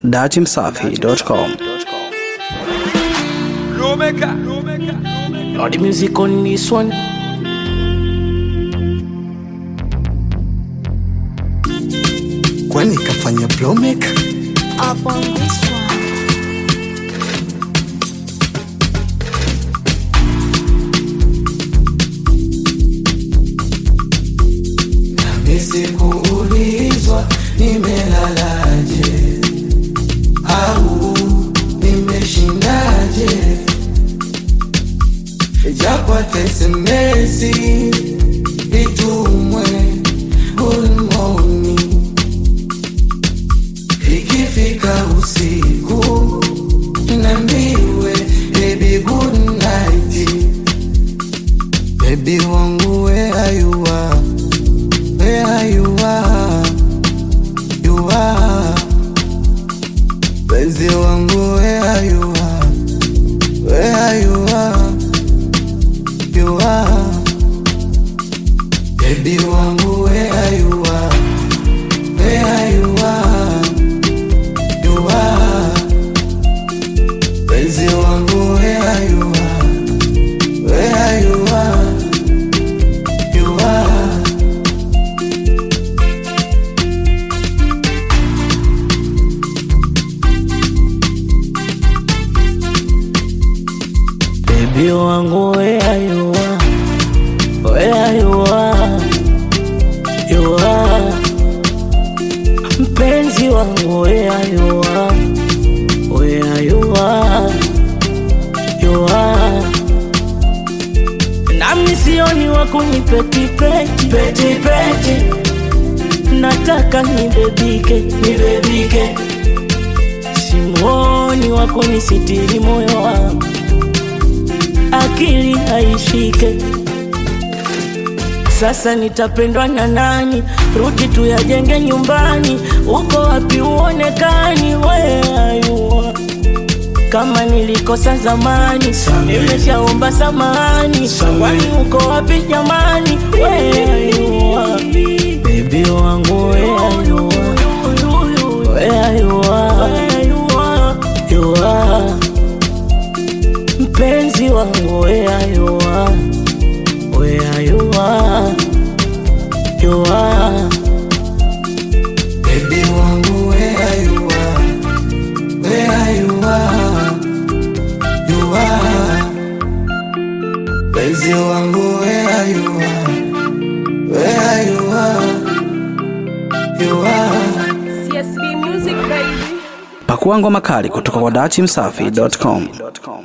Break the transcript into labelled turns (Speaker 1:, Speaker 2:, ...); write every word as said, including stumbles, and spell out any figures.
Speaker 1: datimsafi dot com.
Speaker 2: All the music on this one.
Speaker 3: Kwani kafanya blowmaker
Speaker 4: up on this one.
Speaker 3: Nisi kuulizwa nimelalaje au nimeshindaje, japo S M S itumwe good morning, ikifika usiku nambiwe baby good night. Baby wangu where are you are, where you are, you are. Benzi wangu where you are, where you are, you are. Baby wangu where you are, where you are, you are. Benzi wangu where you are, where you are, you are.
Speaker 2: Baby wangu where you are, where you are, you are. Mpenzi wangu where you are, where you are, you are. Nami sioni wa kunipeti peti peti peti, nataka nibebike nibebike, simuoni wa kunisitiri moyo wangu, akili haishike. Sasa nitapendwa na nani? Rudi tuyajenge nyumbani. Uko wapi uonekani? Where are you are? Kama nilikosa zamani nimeshaomba samahani. Kwani uko wapi jamani? Where are you are? Baby wangu where are you are, where you are, you are. Mpenzi wangu where you are, where you are, you are.
Speaker 3: Baby wangu where you are, where you are, you are. Benzi wangu where you are, where you are, you are.
Speaker 4: C S B Music baby.
Speaker 1: Pakua ngoma kali kutoka kwa datimsafi dot com.